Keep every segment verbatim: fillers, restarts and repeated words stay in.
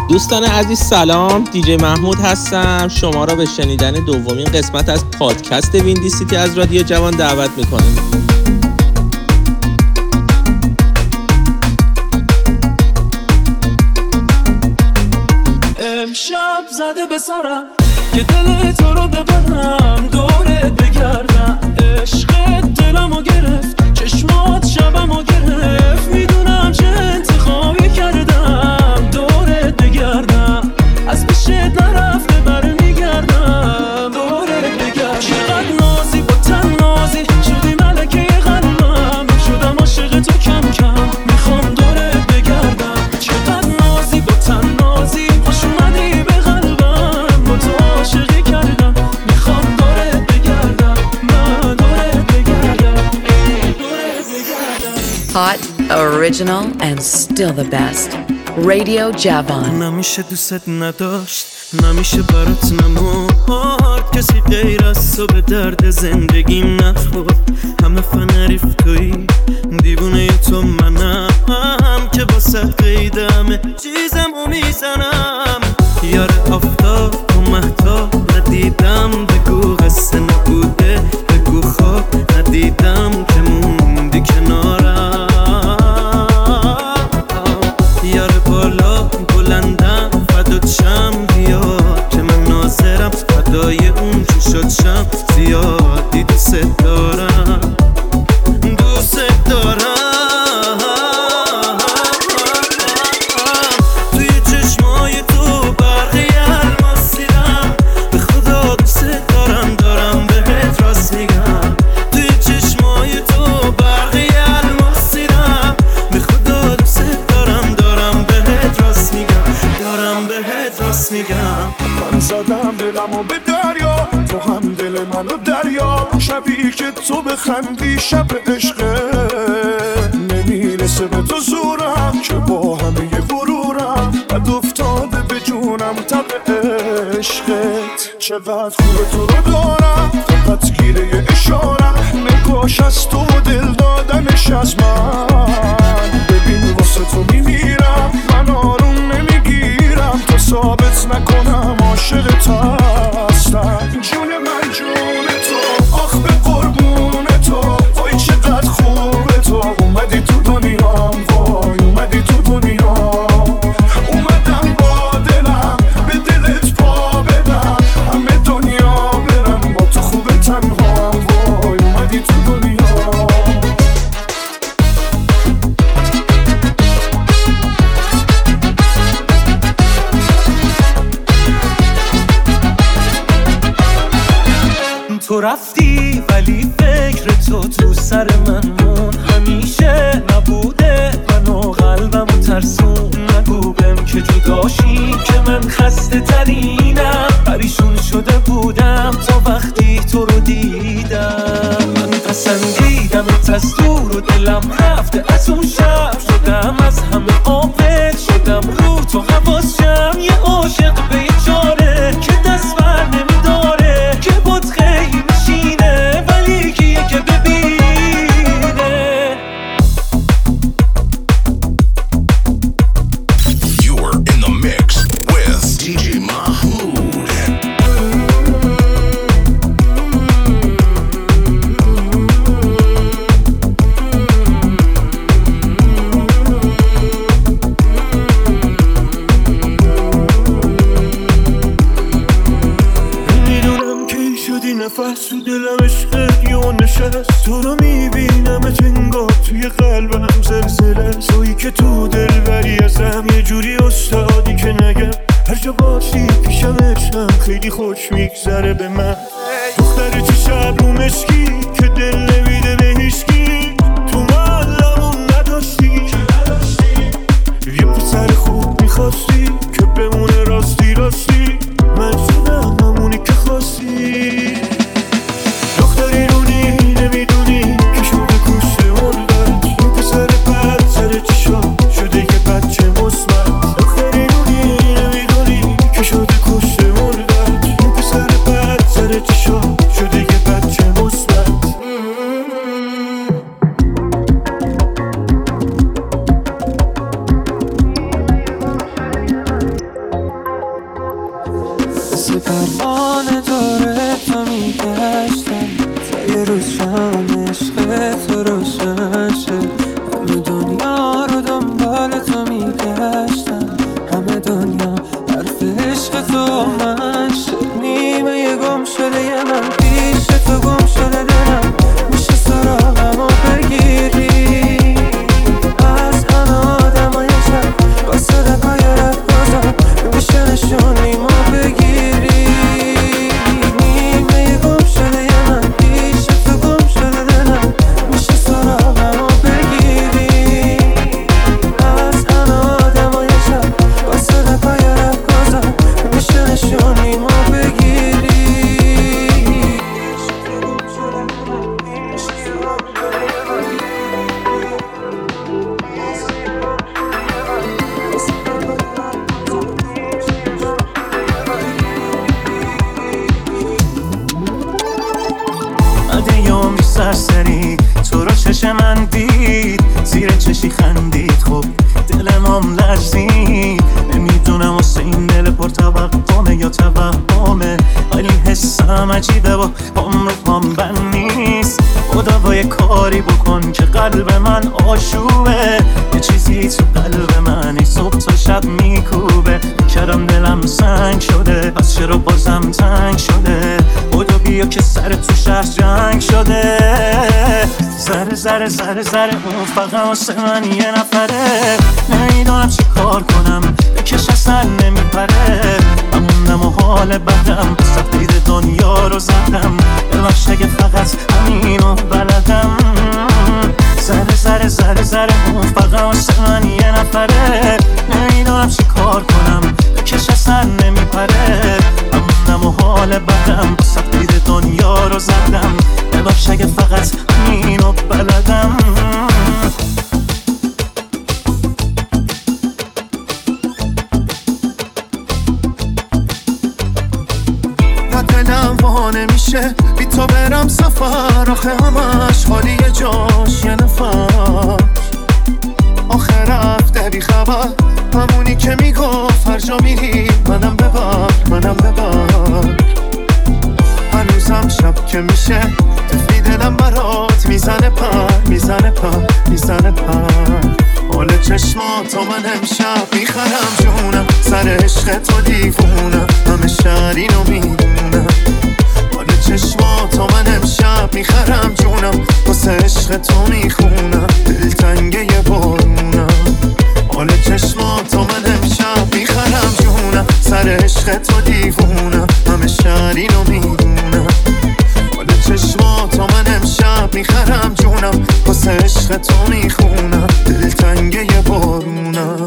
دوستان عزیز سلام، دیجی محمود هستم. شما را به شنیدن دومین قسمت از پادکست ویندی سیتی از رادیو جوان دعوت میکنم. امشب زده به سرم که دل تو رو ببرم، دورت بگردم. عشقت دلمو گرفت، چشمات شبمو گرفت. میدونم چه انتخابی کردم، دورت بگردم. از پیشت نرفته برمیگردم، دورت بگردم. چقدر نازی با تن نازی شدی ملکه قلبم، شدم عاشق تو کم کم، میخوام دورت بگردم. چقدر نازی با تن نازی خوش اومدی به قلبم، با تو عاشقی کردم، میخوام دورت بگردم. من دورت بگردم، دورت بگردم. Hot, original and still the best. Radio Javan. نمیشه دوست نداشت، نمیشه برات نمورد، کسی غیر از تو به درد زندگیم نخورد. همه فنریف تویی، دیوونه تو منم، که واسه قیدمه چیزم و میزنم. یار آفتاب و مهتاب ندیدم، بگو قصه نبوده، بگو خواب ندیدم که موندی کنارم. یار بالا بلندم فدات شم، بیا که من ناظرم فدای اون چی شد شم. زیادی دوست دارم، دوست دارم. توی چشمای تو برقی الماس دیدم، به خدا دوست دارم، دارم بهت راست میگم. توی چشمای تو برقی الماس دیدم، به خدا دوست دارم، دارم بهت راست میگم، دارم بهت راست میگم. من زدم دلمو به دریا، تو هم دل منو دریا. شبی که تو بخندی شب عشقه، نمیرسه به تو زورم که با همه غرورم، بد افتاده به جونم تب عشقت. چقدر خوبه تو رو دارم، فقط گیره اشارم، نگاش از تو دل دادنش از من. ببین واسه تو میمیرم، من آروم نمیگیرم تا ثابت نکنم عاشق تو هستم. جون من جون تو، آخ به قربون تو، وای چقدر خوبه تو. اومدی تو دنیام، وای اومدی تو دنیام. اومدم با دلم به دلت پا بدم، همه دنیا برم با تو خوبه تنهام. وای اومدی تو دنیام. تو رفتی ولی فکر تو تو سر من مون، همیشه نبوده منو قلبمو ترسون. نگو بهم که جداشی که من خسته ترینم، پریشون شده بودم تا وقتی تو رو دیدم. من پسندیدمت از دور و دلم رفته از اون شب، شدم از همه قافل، شدم رو تو حواسم. یه عاشق بیچاره که دست بر نمیداره، که بود خیلی میشینه ولی کیه که ببینه. You're in the mix with دیجی Mahmood. نفس تو دلم عشقت یه نشست، تو رو میبینم انگار توی قلبم زلزله. تویی که تو دل بری ازم، یه جوری استادی که نگم هر جا باشی پیشمشم، خیلی خوش میگذره به من. دختر چشم رو مشکی که دل نمیده به هیچکی، تو معلمون نداشتی یه پسر خوب میخواستی که بمونه راستی راستی. من شدم همونی که خواستی. دختری رونی نمیدونی که شده کشته مردد، این پسر بد سر چشا شده یه بچه مثبت. دختری رونی نمیدونی که شده کشته مردد، این پسر بد سر چشا شده یه بچه مثبت. مثل پروانه داره تو میگشتم تا یه روز شم عشق تو روشن شه. همه دنیا رو دنبال تو میگشتم، همه دنیا حرف عشق تو من شد. نیمه یه گم شده یه من پیش تو گم شده دلم، میشه سراغم و بگیری از همه آدم های شب با صدقای رفت گذار، میشه نشونیم و بگیری. نیمه یه گم شده یه من پیش تو گم شده دلم، میشه سراغم و بگیری از همه آدم های شب با صدقای رفت گذار، میشه نشونیم و بگیری. عده عمری سرسری تو رو چش من دید، زیر چشی خندید، خب دلم هم لرزید. نمیدونم واسه این دل پر توقمه یا توهمه، ولی حسم عجیبه و پام رو پام بند نیست. خدا با یه کاری بکن که قلب من آشوبه، یه چیزی تو قلب من ای صبح تا شب میکوبه. کردم دلم سنگ شده، پس چرا بازم تنگ شده؟ خدا بیا که سر تو شهر جنگ شده. زره زره زره زره اون فقط واسه من یه نفره، نمیدونم چی کار کنم بکش اصلا نمیپره. هموندم و حال بدم سفید دنیا رو زدم، ببخش اگه فقط همینو بلدم. زره زره زره زره اون فقط واسه من یه نفره، نمیدونم چی کار کنم بکش اصلا نمیپره. هموندم و حال بدم سفید دنیا رو زدم، ببخش اگه فقط همینو بلدم. دلم وا نمیشه بی تو برم سفر، آخه همش خالیه جاش یه نفر. آخه رفته بی خبر، همونی که میگفت هر جا میری منم ببر منم ببر. هنوزم شب که میشه تفی دلم برات میزنه پر میزنه پر میزنه پر. حال چشماتو من امشب میخرم جونم، سر عشق تو دیوونم، همه شهر اینو میدونم. حال چشماتو من امشب میخرم جونم، واسه عشق تو میخونم، دلتنگه یه بارونم. حال چشماتو من امشب میخرم جونم، سر عشق تو دیوونم، همه شهر اینو میدونم. حال چشماتو من امشب میخرم جونم، واسه عشق تو میخونم، دلتنگه یه بارونم.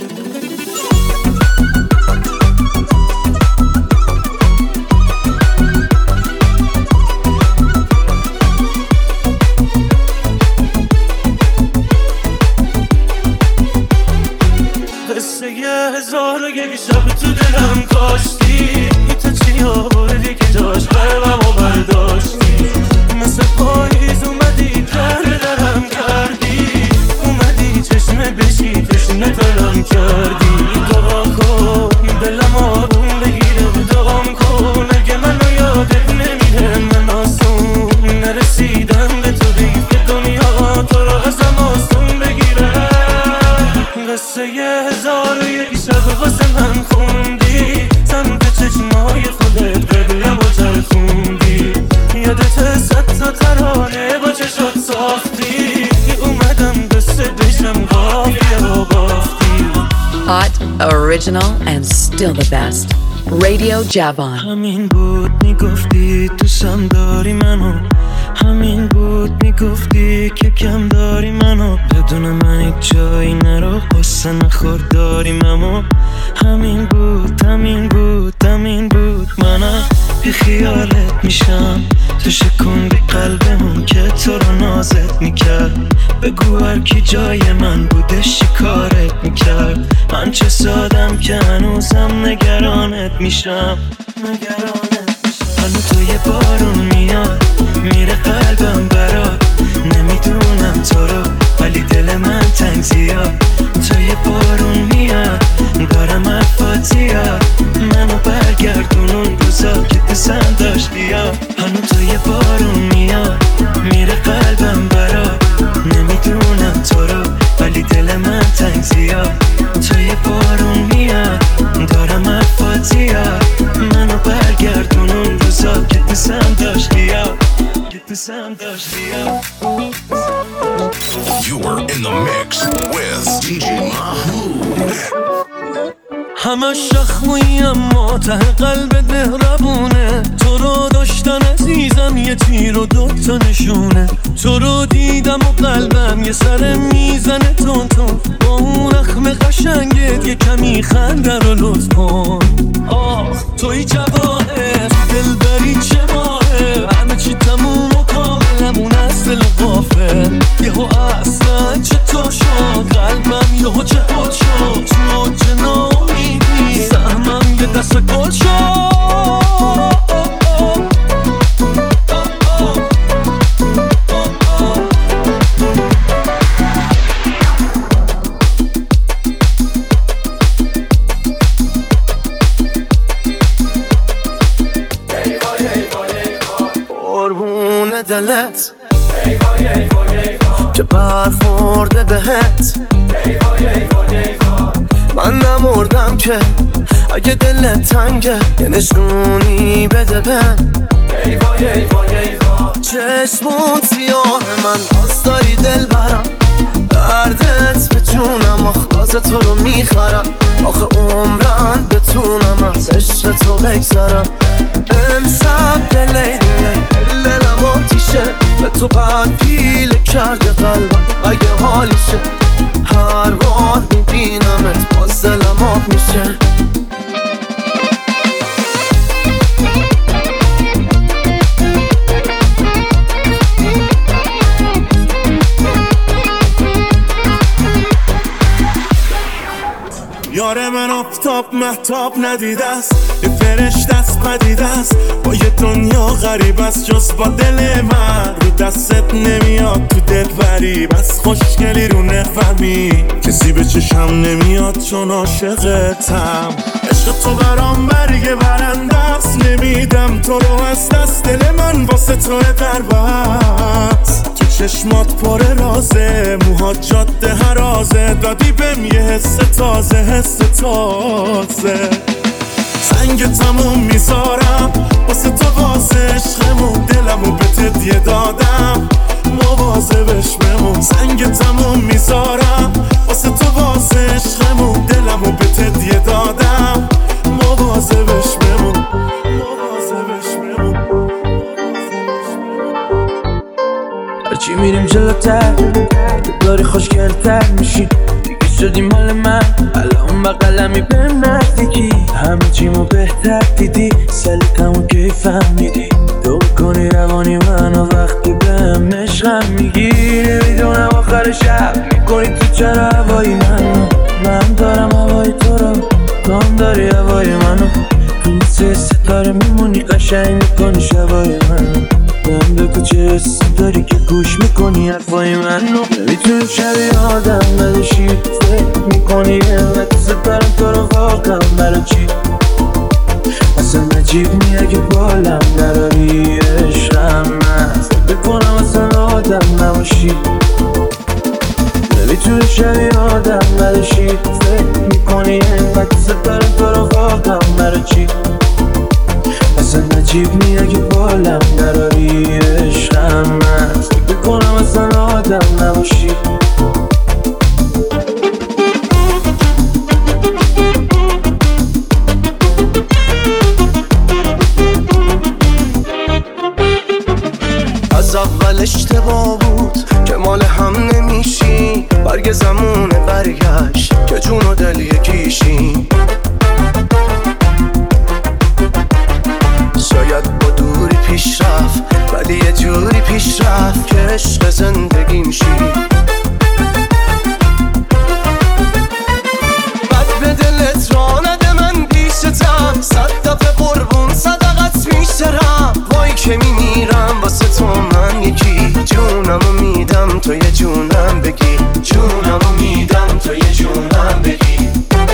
قصه یه هزار و یک شب تو دلم کاشتی، تو چی آوردی که داشت قلبم و برداشتی. مثل پاییز اومدی در درم کردی، اومدی چشمه بشی تشنه تلم کردی. دعا کن دلم آروم بگیره، دعام کن اگه منو یادت نمیره. من آسون نرسیدم به تو بگی که دنیا تو رو ازم آسون بگیره. قصه یه هزار و یک شب واسه من خوندی، سمت چشمای خودت قبلم و ترخوندی. یادت صد تا ترانه با چشات ساختی، اومدم دسته بشم قافیه و بافتی. Hot, original, and still the best. Radio Javan. همین بود میگفتی دوستم داری منو، همین بود میگفتی که کم داری منو. بدون من هیچ جایی نرو، قصه نخور داریم اما. همین بود همین بود همین بود. منم بی خیالت میشم، تو شکوندی قلبمون که تو رو نازت میکرد. بگو هر کی جای من بودش چی کارت میکرد. من چه سادم که هنوزم نگرانت میشم نگرانت میشم. حالا تو یه بارون میاد میره قلبم برات، نمیدونم تو رو ولی دل من تنگ زیاد. تو یه بارون میاد دارم حرفات زیاد، منو برگردونون You are in the mix with دی جی Mahmood. همه شخموی اما ته قلب مهربونه، تو رو داشتن عزیزم یه تیر و دوتا نشونه، تو رو دیدم و قلبم یه سر میزنه تون تون، با اون اخم قشنگت یه کمی خنده رو لطف کن. آه توی جواهر دل بری چه ماهه، همه چی تموم و کاملمون از دل غافل، یهو اصلا چطور شد قلبم یهو چه حال شد، تو چه نامیدی سهمم یه دست گل شد. قربون دلت که برخورده بهت، من نمردم که اگه دلت تنگه یه نشونی بده بهم. چشمون سیاه من باز داری دل برم، دردت به جونم آخ تو رو میخرم، آخه عمرم بتونم از عشق تو بگذرم. امشب دلی دلی دلم آتیشه، به تو بعد پیله کرده قلبم اگه حالیشه، هر بار میبینمت باز دلم آب میشه. یار من آفتاب مهتاب ندیده است، یه فرشته است پدیده است، با یه دنیا غریب است جز با دل من، رو دستت نمیاد تو دل بری، بس خوشگلی رو نفهمی کسی به چشم نمیاد چون عاشقتم. عشق تو برام برگ برنده است، نمیدم تو رو از دست، دل من واسه توه در بست، تو چشمات پر رازه، موهات جاده هرازه، دادی بهم یه حس تازه حس تازه. سنگ تموم میذارم واسه تو واسه عشقمون، دلمو به تدیه دادم مواظبش بمون. سنگ تموم میذارم واسه تو واسه عشقمون، دلمو به تدیه دادم مواظبش بمون مواظبش بمون. هرچی میریم جلوتر داری خوشگلتر میشی، شدی مال من الان بقلمی به نزدیکی، همه چیمو بهتر دیدی سلیقمو کی فهمیدی، تو کنی روانی منو وقتی بهم عشقم میگی، نمیدونم آخر شب میکنی تو چرا هوایی منو، من دارم هوای تو رو تو هم داری هوای منو، تو مثل ستاره میمونی قشنگ میکنی شبای منو، من بگو چه حسی داری که گوش میکنی حرفای منو، نمیتونی شبیه آدم نداشی فکر میکنی اینقدر ستاره تو رو واقعا برای چی، اصلا نجیب نی اگه بالم نراری عشقم من، فکر بکنم اصلا آدم نباشی، نمیتونی شبیه آدم نداشی فکر میکنی اینقدر ستاره تو رو واقعا برای چی، اصلا نجیب نی اگه بالم نراری عشقم من، فکر بکنم اصلا آدم نباشی. از اول اشتباه بود که مال هم نمیشی، برگ زمونه برگشت که جون و دل یکیشی، شاید با دوری پیش رفت ولی یه جوری پیش رفت که عشق زندگی میشی. بد به دلت را نده من پیشتم، صد دفعه قربون صدقت میشترم، وای که میمیرم واسه تو من یکی، جونمو میدم تو یه جونم بگی، جونمو میدم تو یه جونم بگی.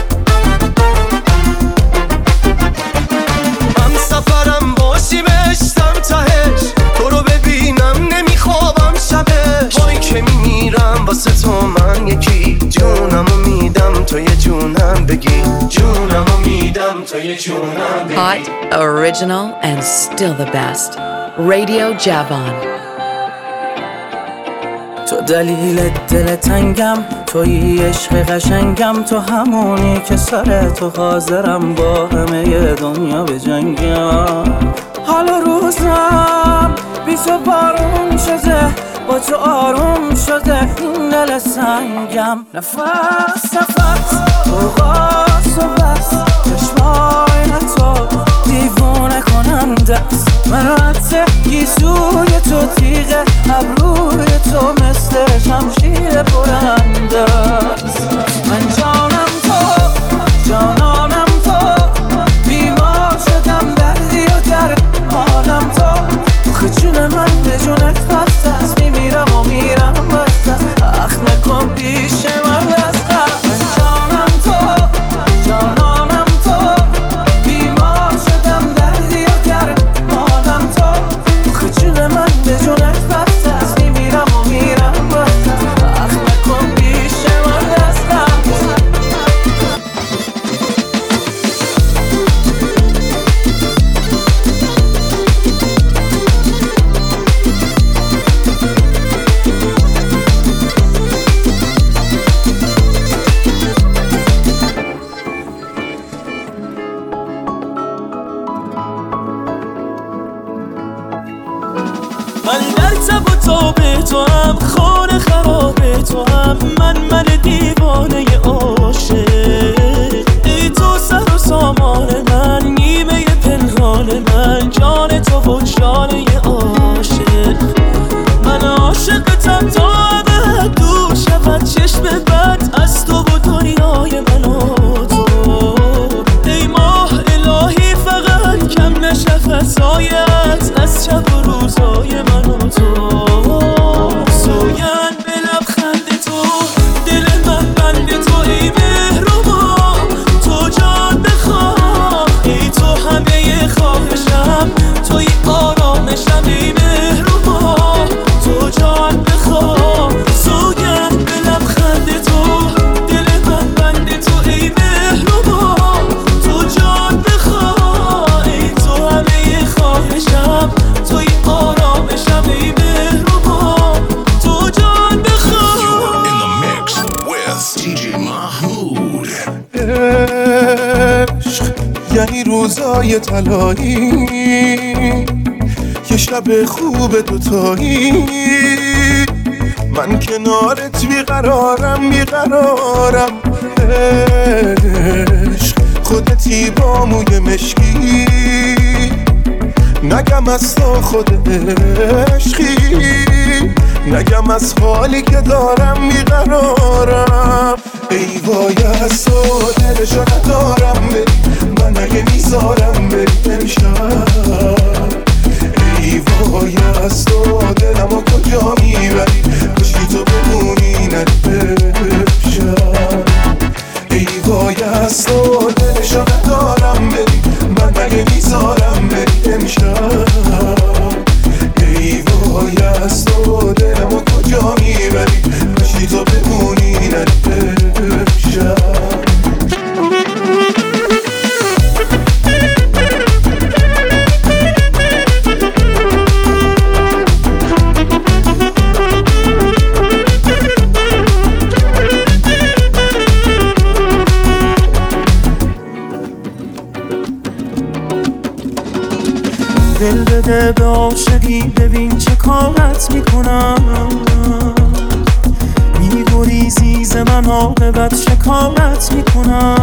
من سفرم باشی بشتم تهش، تو رو ببینم نمیخوابم شبش، وای که میمیرم واسه تو من یکی، جونمو میدم تو یه جونم بگی، جونمو میدم تو یه جونم بگی. Hot, original, and still the best. Radio Javon. تو دلیل دل تنگم، توی عشق قشنگم، تو همونی که سر تو حاضرم با همه دنیا به جنگم. حالا روزم بی تو بارون شده، با تو آروم شده این دل سنگم. نفس نفس تو و بس، چشمای تو دیوونه کننده است. من رد گیسوی تو تیغه، ابروی تو مثل شمشیر برنده است. من جانم تو، جانانم تو، بیمار شدم دردی و درمانم تو. آخه جون من به جونت بست است، میمیرم و میرم بست است. اخ نکن پیش من دست است. من جانم تو، جانانم تو، بیمار شدم دردی و درمانم تو. آخه جون من به جونت بست است، میمیرم و میرم بست است. اخ نکن پیش من دست است. من در تب و تاب تو هم، خانه خراب تو هم، من من دیوانه عاشق. ای تو سر و سامان من، نیمه پنهان من، جان تو و جانه عاشق. من عاشقتم تا ابد دور شود چشم بد از تو و دنیای من و تو. ای ماه الهی فقط کم نشه فضایت از شب و روزای من و تو. سوگن به لبخند تو، دل من بند تو، ای مهربان تو جان بخواه. ای تو همه خواهشم، توی آرامشم، ای مهربان تو جان بخواه. سوگن به لبخند تو، دل من بند تو، ای مهربان تو جان بخواه. ای تو همه خواهشم، توی آرامشم، ای مهربان تو جان بخواه. You're in the mix with دی جی Mahmood. عشق یعنی روزای طلایی، یه شب خوب دوتایی. من کنارت بیقرارم بیقرارم. عشق خودتی با موی مشکی، نگم از تو خود عشقی، نگم از حالی که دارم بیقرارم. ای وای از تو دلشو ندارم بری، من اگه میذارم بری امشب. ای وای از تو دلمو کجا میبری، کشی تو بمونی نره امشب. ای وای از تو دلشو ندارم بری، من اگه میذارم بری امشب. ای وای از تو دلمو کجا میبری، کشی تو بمونی نره امشب. دل بده به عاشقی، ببین چه کارت میکنم. میگریزی ز من عاقبت شکایت میکنم.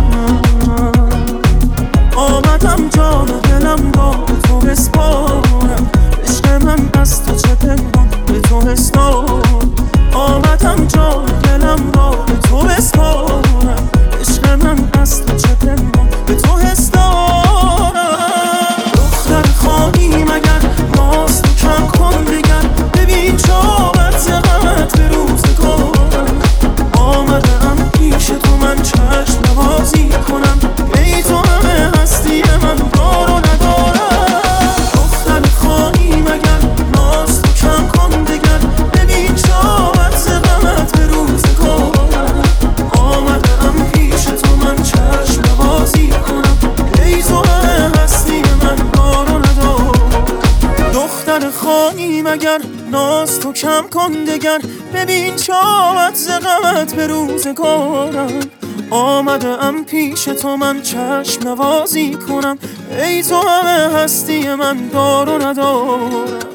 آمدم جان و دلم را به تو بسپارم، عشق من از تو چه پنهان به تو حسدارم. آمدم جان و دلم را به تو بسپارم، عشق من از تو چه پنهان به تو حسدارم. دختر خانی مگر باز تو کم کن دگر، ببین چاقت غمت به روزگارم. آمدم پیش تو من چشم نوازی کنم، ای تو همه هستی من دارو ندارم. دختر خانی مگر باز تو کم کن دگر، ببین چاقت غمت به روزگارم. آمدم پیش تو من چشم نوازی کنم، ای تو همه هستی من دارو ندارم. دختر خانی مگر ناز تو کم کن دگر، ببین چه آمد ز غمت به روزگارم، آمده ام پیش تو من چشم نوازی کنم، ای تو همه هستی من دار و ندارم.